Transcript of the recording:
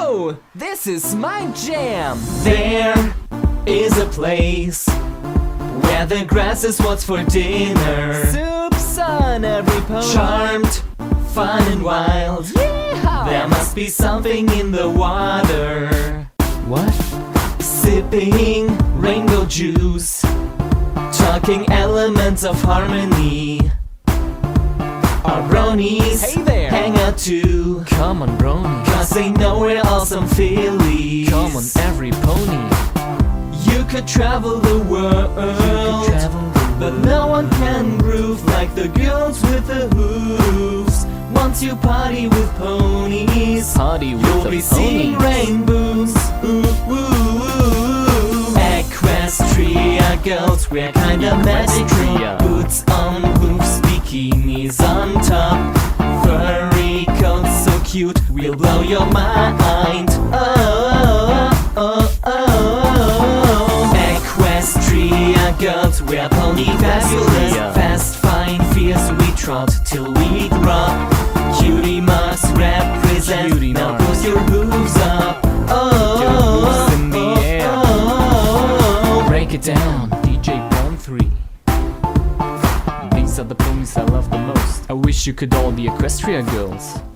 Whoa! This is my jam! There is a place where the grass is what's for dinner. Soup's on every pony. Charmed, fun and wild. Yeehaw! There must be something in the water. What? Sipping rainbow juice, talking elements of harmony. Our bronies Hey there! hang out too, Come on, brony. cause they know we're awesome fillies. Come on, every pony. You could travel the world, but no one can groove like the girls with the hooves. Once you party with ponies, Party with you'll the be seeing ponies. rainbows. Ooh, ooh, ooh. Equestria girls wear kinda magical. Equestria. Boots on roofs, bikinis on top, furry coats so cute, we'll blow your mind. Oh, oh, oh, oh. Equestria girls wear pony fabulous. Equestria. Fast, fine, fierce, we trot till we drop. Cutie marks represent. Cutie Now marks. push your hooves up. Oh, Your hooves in the oh, air. oh, Break it down, DJ Bone 3. These are the ponies I love the most. I wish you could all be Equestria girls.